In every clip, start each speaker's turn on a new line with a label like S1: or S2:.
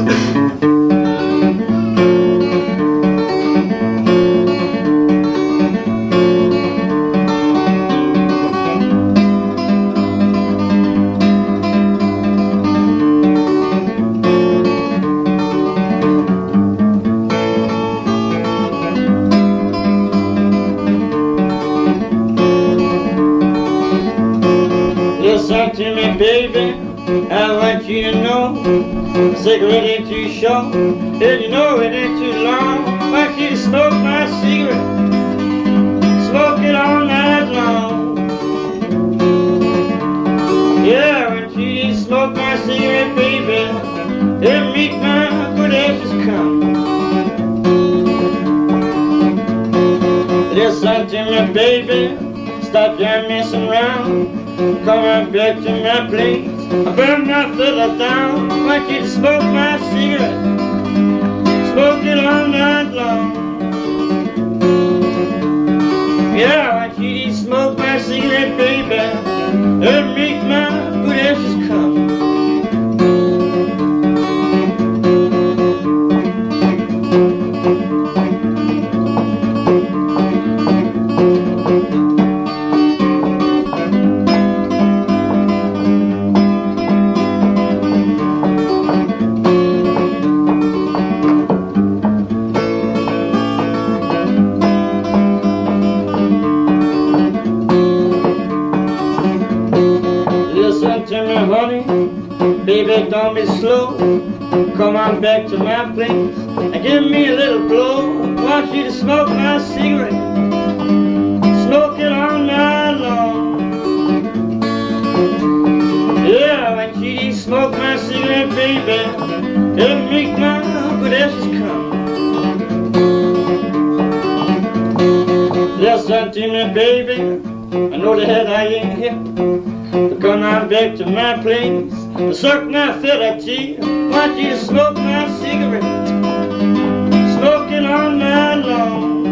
S1: Listen to me, baby, I want you to know a cigarette ain't too short, and you know it ain't too long. I want you to smoke my cigarette, smoke it all night long. Yeah, I want you to smoke my cigarette, baby, and make my good ashes come. Listen to me, baby, stop your messing around. Come on back to my place, I burn my fella down. I want you to smoke my cigarette, smoke it all night long. Yeah, I want you to smoke my cigarette, baby, and make my good ashes come. Listen to me, honey, baby, don't be slow. Come on back to my place and give me a little blow. I want you to smoke my cigarette, smoke it all night long. Yeah, I want you to smoke my cigarette, baby, and make my good ashes come. Listen to me, baby, I know that I ain't hip, but come on back to my place, suck my fidelity. I want you to smoke my cigarette, smoke it all night long.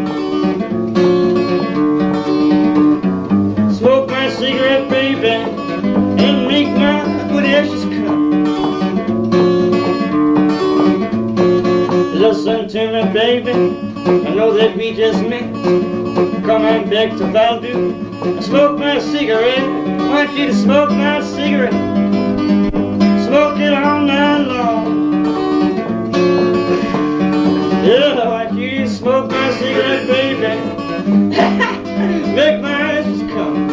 S1: Smoke my cigarette, baby, and make my good ashes come. Listen to me, baby, I know that we just met. Come on back to Valdu, smoke my cigarette. I want you to smoke my cigarette, smoke it all night long. Yeah, I want you to smoke my cigarette, baby, make my ashes come.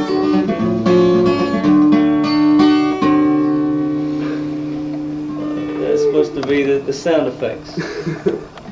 S1: That's supposed to be the sound effects.